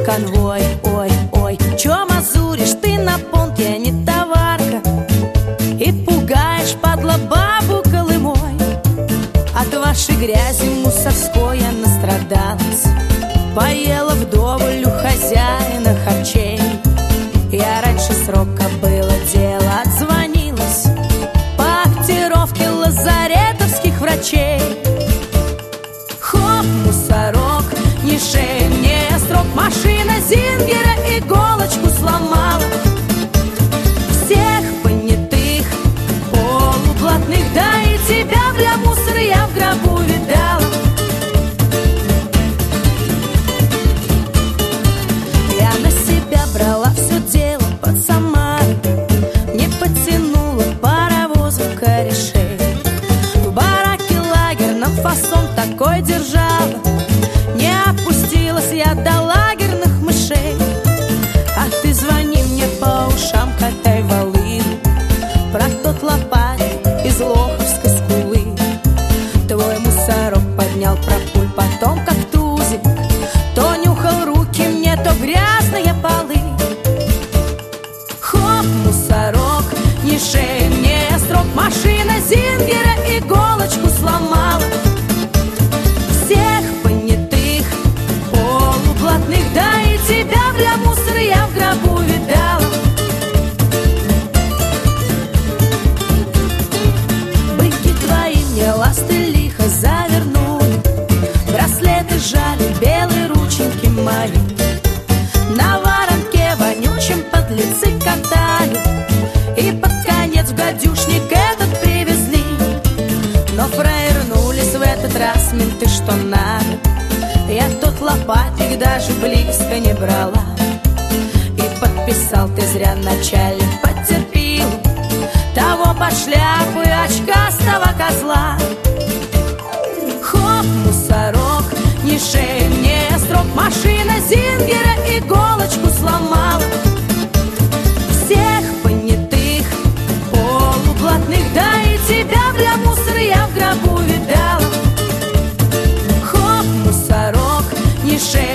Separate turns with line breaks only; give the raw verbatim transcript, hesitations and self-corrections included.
конвой. Ой, ой, чё мазуришь ты на понт, я не товарка, и пугаешь, падла, бабу Колымой. От вашей грязи мусорской я настрадалась, поела вдоволь у хозяина харчей. Я раньше срока было дело, отзвонилась по актировке лазаретовских врачей. Хоп, мусорок, не шей мне строк, машина Зингера иголочку сломала. Всех понятых, полублатных, да и тебя, бля, мусор, я в гробу видала. Я на себя брала все дело под Самару, не подтянула паровозом корешей. В бараке лагерном фасон такой держала, не опустилась я до лагерных мышей. А ты звони мне по ушам, катай волыну про тот лопатик из Лоховской скулы. Твой мусорок поднял пропуль, потом как тузик то нюхал руки мне, то грязные полы. Хоп, мусорок, не шей мне строк, машина Зингера иголочку сломала. Всех понятых, полублатных, да и тебя, бля, мусор, я в гробу видала. Быки твои мне ласты лихо завернули, браслеты жали, белые рученьки мои. На воронке вонючем подлецы катали, и под конец в гадюшник этот привезли. Но фраернулись в этот раз менты что надо, я тот лопатик даже близко не брала. И подписал ты зря, начальник, потерпил того под шляпу и очкастого козла. Хоп, мусорок, не шей мне строк, машина Зингера иголочку сломала. Всех понятых, полублатных, да и тебя, бля, мусор, я в гробу видала. Хоп, мусорок, не шей